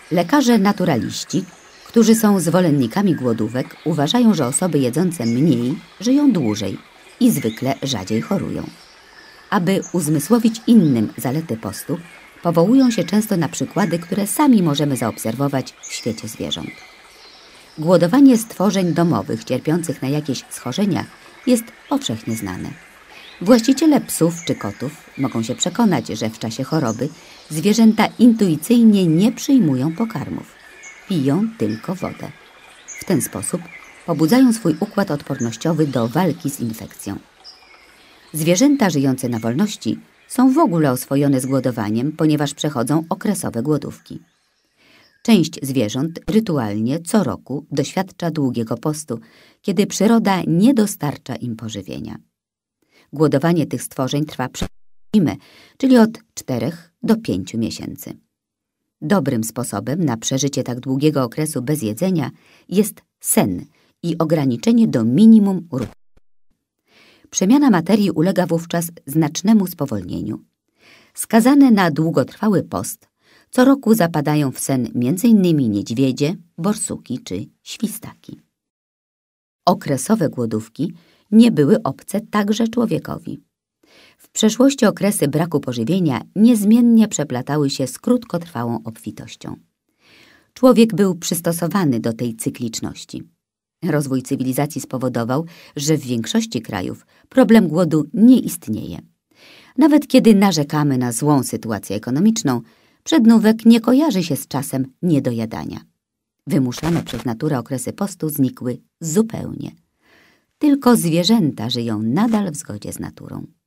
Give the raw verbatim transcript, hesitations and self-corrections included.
Lekarze naturaliści, którzy są zwolennikami głodówek, uważają, że osoby jedzące mniej żyją dłużej i zwykle rzadziej chorują. Aby uzmysłowić innym zalety postu, powołują się często na przykłady, które sami możemy zaobserwować w świecie zwierząt. Głodowanie stworzeń domowych cierpiących na jakieś schorzenia jest powszechnie znane. Właściciele psów czy kotów mogą się przekonać, że w czasie choroby zwierzęta intuicyjnie nie przyjmują pokarmów. Piją tylko wodę. W ten sposób pobudzają swój układ odpornościowy do walki z infekcją. Zwierzęta żyjące na wolności są w ogóle oswojone z głodowaniem, ponieważ przechodzą okresowe głodówki. Część zwierząt rytualnie co roku doświadcza długiego postu, kiedy przyroda nie dostarcza im pożywienia. Głodowanie tych stworzeń trwa przez zimę, czyli od czterech do pięciu miesięcy. Dobrym sposobem na przeżycie tak długiego okresu bez jedzenia jest sen i ograniczenie do minimum ruchu. Przemiana materii ulega wówczas znacznemu spowolnieniu. Skazane na długotrwały post co roku zapadają w sen między innymi niedźwiedzie, borsuki czy świstaki. Okresowe głodówki nie były obce także człowiekowi. W przeszłości okresy braku pożywienia niezmiennie przeplatały się z krótkotrwałą obfitością. Człowiek był przystosowany do tej cykliczności. Rozwój cywilizacji spowodował, że w większości krajów problem głodu nie istnieje. Nawet kiedy narzekamy na złą sytuację ekonomiczną, przednówek nie kojarzy się z czasem niedojadania. Wymuszane przez naturę okresy postu znikły zupełnie. Tylko zwierzęta żyją nadal w zgodzie z naturą.